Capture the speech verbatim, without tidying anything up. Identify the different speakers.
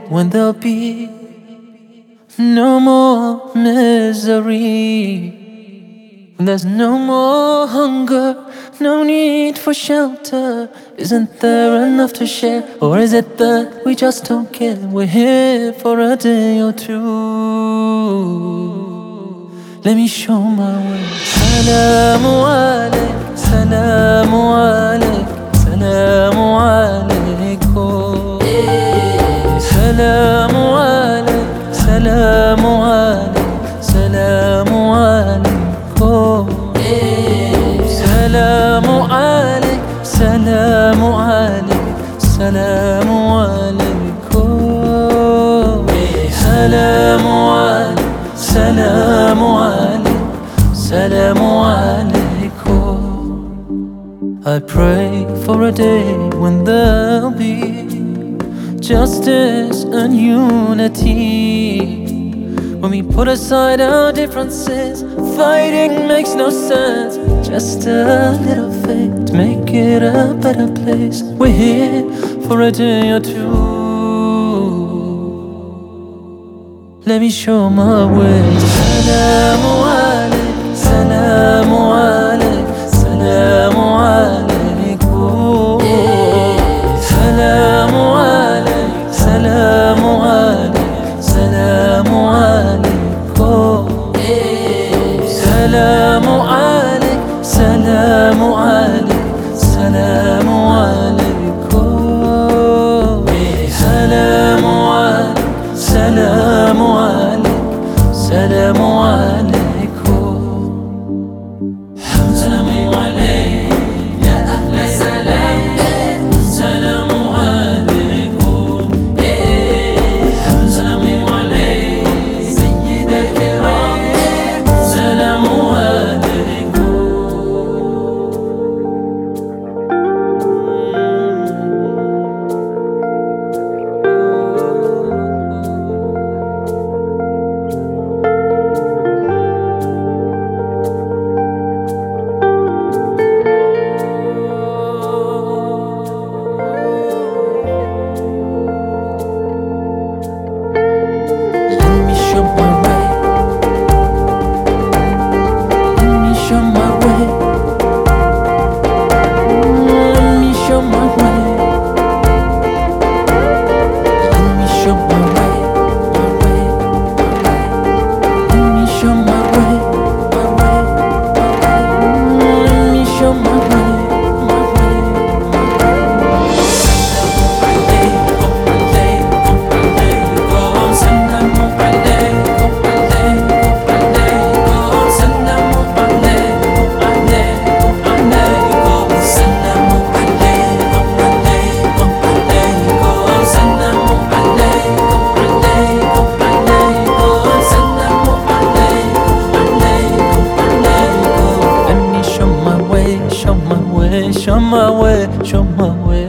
Speaker 1: when there'll be no more misery. When there's no more hunger, no need for shelter. Isn't there enough to share? Or is it that we just don't care? We're here for a day or two. Let me show my way. Salamu alayk, salamu alayk, salamu alaykum. Salamu alayk, salamu alayk, salamu alaykum. Salamu alayk, salamu alayk, salamu alaykum. Salamu alayk, salamu alayk, salamu alaykum. I pray for a day when there'll be justice and unity. When we put aside our differences, fighting makes no sense. Just a little faith to make it a better place. We're here for a day or two. Let me show my way. Salamu alayk, salamu alayk, salamu alaykum. Salamu alayk, salamu alayk, salamu alaykum. Salamu alayk, salamu alayk, salamu alaykum. Salamu alayk, salamu alayk, salamu alaykum. Salamu alayk, ya ahla salam. Salamu alaykum. Salamu alayk, sayyid al-kiram. Salamu alaykum. Show my way, show my way.